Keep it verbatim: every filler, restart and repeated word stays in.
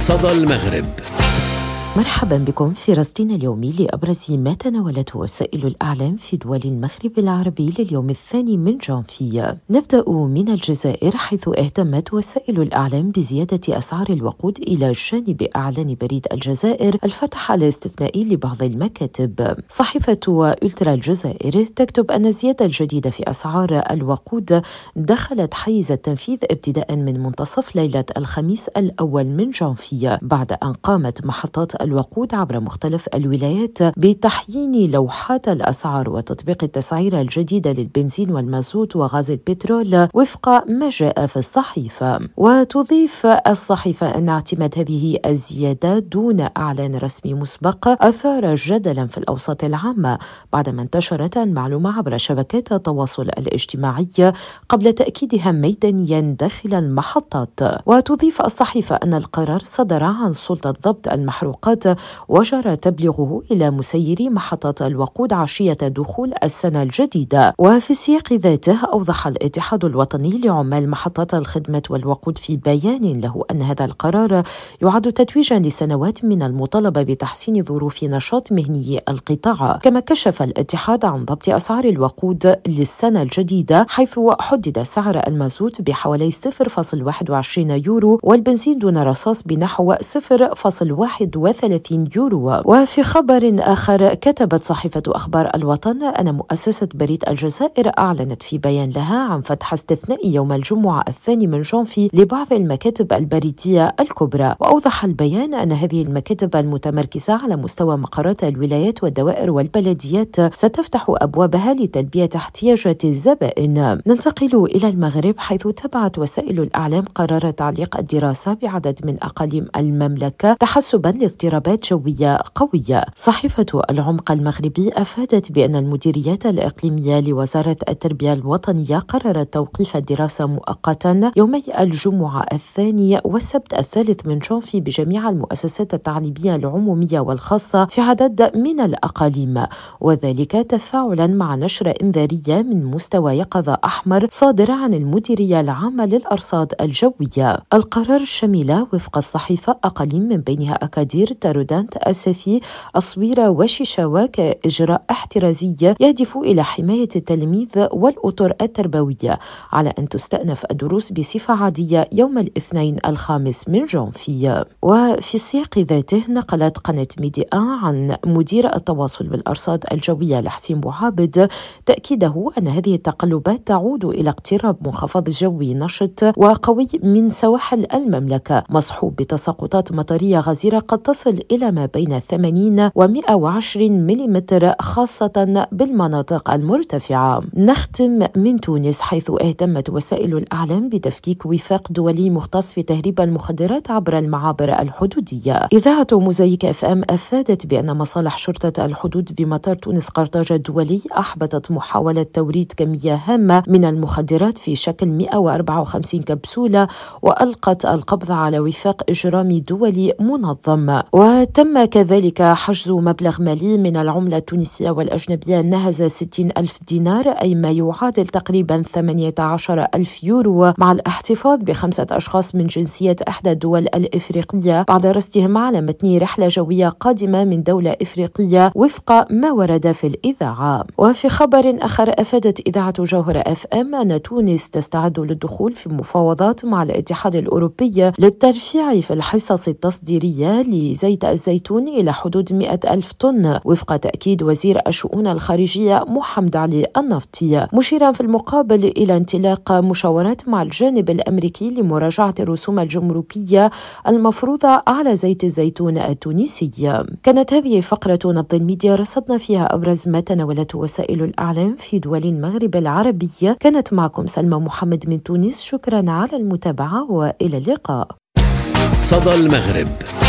صدى المغرب. مرحبا بكم في رصدنا اليومي لأبرز ما تناولته وسائل الإعلام في دول المغرب العربي لليوم الثاني من جانفي. نبدأ من الجزائر، حيث اهتمت وسائل الإعلام بزيادة أسعار الوقود إلى جانب إعلان بريد الجزائر الفتح الاستثنائي لبعض المكاتب. صحيفة ألترا الجزائر تكتب أن الزيادة الجديدة في أسعار الوقود دخلت حيز التنفيذ ابتداء من منتصف ليلة الخميس الأول من جانفي، بعد أن قامت محطات الوقود عبر مختلف الولايات بتحيين لوحات الأسعار وتطبيق التسعيرة الجديدة للبنزين والمازوت وغاز البترول وفق ما جاء في الصحيفة. وتضيف الصحيفة أن اعتماد هذه الزيادات دون إعلان رسمي مسبق أثار جدلا في الأوساط العامة بعدما انتشرت المعلومة عبر شبكات التواصل الاجتماعي قبل تأكيدها ميدانيا داخل المحطات. وتضيف الصحيفة أن القرار صدر عن سلطة ضبط المحروقات وجرى تبليغه إلى مسيري محطات الوقود عشية دخول السنة الجديدة. وفي السياق ذاته أوضح الاتحاد الوطني لعمال محطات الخدمة والوقود في بيان له أن هذا القرار يعد تتويجا لسنوات من المطالبة بتحسين ظروف نشاط مهني القطاع. كما كشف الاتحاد عن ضبط أسعار الوقود للسنة الجديدة، حيث حدد سعر المازوت بحوالي صفر فاصلة واحد وعشرين يورو والبنزين دون رصاص بنحو صفر فاصلة واحد وثلاثين يورو. وفي خبر آخر، كتبت صحيفة أخبار الوطن أن مؤسسة بريد الجزائر أعلنت في بيان لها عن فتح استثنائي يوم الجمعة الثاني من جانفي لبعض المكاتب البريدية الكبرى. وأوضح البيان أن هذه المكاتب المتمركزة على مستوى مقرات الولايات والدوائر والبلديات ستفتح أبوابها لتلبية احتياجات الزبائن. ننتقل إلى المغرب، حيث تبعت وسائل الإعلام قرار تعليق الدراسة بعدد من أقاليم المملكة تحسبا لاضطرابات جوية قوية. صحيفة العمق المغربي أفادت بأن المديريات الإقليمية لوزارة التربية الوطنية قررت توقيف الدراسة مؤقتا يومي الجمعة الثاني والسبت الثالث من جانفي بجميع المؤسسات التعليمية العمومية والخاصة في عدد من الأقاليم، وذلك تفاعلا مع نشرة إنذارية من مستوى يقظة أحمر صادرة عن المديرية العامة للأرصاد الجوية. القرار شمل وفق الصحيفة أقاليم من بينها أكادير، تارودانت، أسفي، أصويرة وشيشاوا كإجراء احترازي يهدف إلى حماية التلاميذ والأطر التربوية على أن تستأنف الدروس بصفة عادية يوم الاثنين الخامس من جانفي. وفي السياق ذاته، نقلت قناة ميديا عن مدير التواصل بالأرصاد الجوية لحسين بوعابد تأكيده أن هذه التقلبات تعود إلى اقتراب منخفض جوي نشط وقوي من سواحل المملكة، مصحوب بتساقطات مطرية غزيرة قد تصل إلى ما بين ثمانين ومئة وعشرين ملم، خاصة بالمناطق المرتفعة. نختم من تونس، حيث اهتمت وسائل الإعلام بتفكيك وفاق دولي مختص في تهريب المخدرات عبر المعابر الحدودية. إذاعة موزايك اف ام أفادت بأن مصالح شرطة الحدود بمطار تونس قرطاج الدولي أحبطت محاولة توريد كمية هامة من المخدرات في شكل مئة وأربعة وخمسين كبسولة، وألقت القبض على وفاق إجرامي دولي منظم. وتم كذلك حجز مبلغ مالي من العملة التونسية والأجنبية نهز ستين ألف دينار، أي ما يعادل تقريبا ثمانية عشر ألف يورو، مع الاحتفاظ بخمسة أشخاص من جنسية إحدى الدول الإفريقية بعد رصدهم على متن رحلة جوية قادمة من دولة إفريقية وفق ما ورد في الإذاعة. وفي خبر آخر، أفادت إذاعة جوهرة اف ام أن تونس تستعد للدخول في مفاوضات مع الاتحاد الأوروبي للترفيع في الحصص التصديرية لزيت الزيتون إلى حدود مئة ألف طن، وفق تأكيد وزير الشؤون الخارجية محمد علي النفطي، مشيرا في المقابل إلى انطلاق مشاورات مع الجانب الأمريكي لمراجعة الرسوم الجمركية المفروضة على زيت الزيتون التونسي. كانت هذه فقرة نبض الميديا، رصدنا فيها أبرز ما تناولته وسائل الإعلام في دول المغرب العربية. كانت معكم سلمى محمد من تونس، شكرا على المتابعة وإلى اللقاء. صدى المغرب.